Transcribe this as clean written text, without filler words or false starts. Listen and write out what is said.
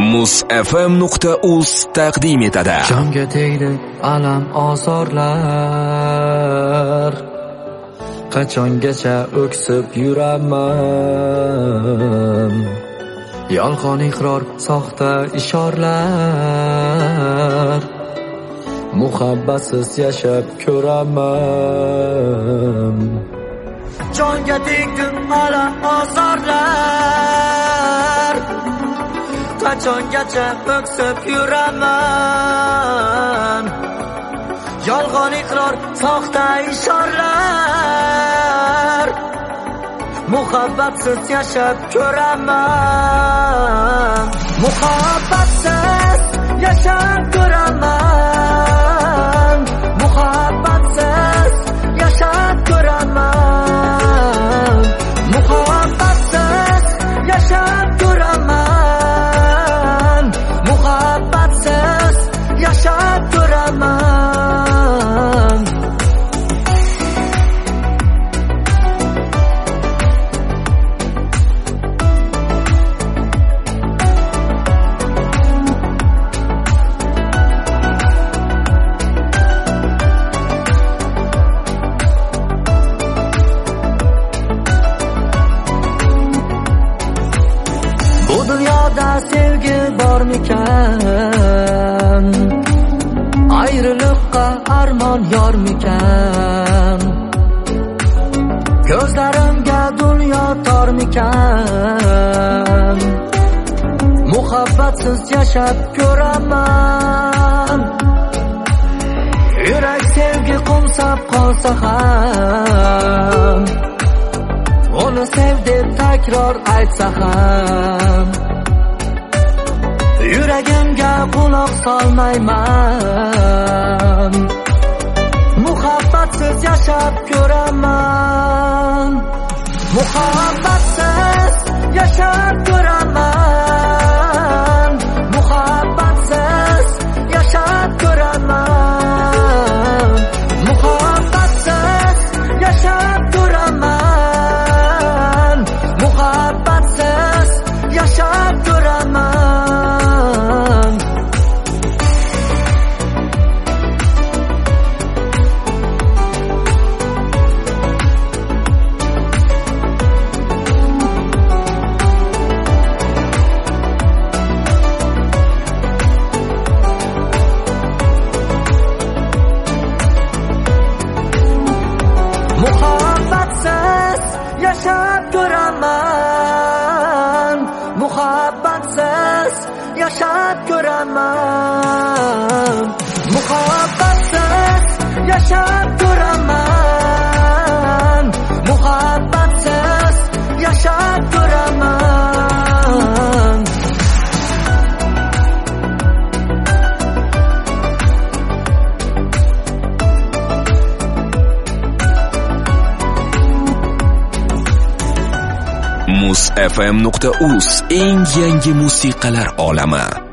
musfm.uz taqdim etadi. Jonga tegdi alam ozorlar, qachongacha o'ksib yuraman. Yolg'on iqror, soxta ishorlar, muhabbatsiz yashab ko'raman. Jonga tegdi alam ozorlar, qachongacha o'ksib yuraman. Yolg'on iqror, soxta ishorlar, muhabbatsiz yashab ko'raman. Muhabbatsiz yashab ko'raman. Muhabbatsiz yashab ko'raman. Muhabbatsiz yashab ko'raman. Muhabbatsiz yashab ko'raman. Bu dunyoda sevgi bormikan? Ayriliqqa armon yormikan? Ko'zlarimga dunyo tormikan? Muhabbatsiz yashab ko'raman. Yurak sevgi qo'msab qolsa ham, uni sev deb takror aytsa ham, yuragimga quloq solmayman. Muhabbatsiz yashab ko'raman. Muhabbatsiz yashab ko'raman. Muhabbatsiz yashab ko'raman. Muhabbatsiz yashab ko'raman. Muhabbatsiz yashab ko'raman. Muhabbatsiz yashab ko'raman. Muhabbatsiz yashab ko'raman. Muhabbatsiz yashab ko'raman. Muhabbatsiz yashab ko'raman. musfm.uz eng yangi musiqalar olami.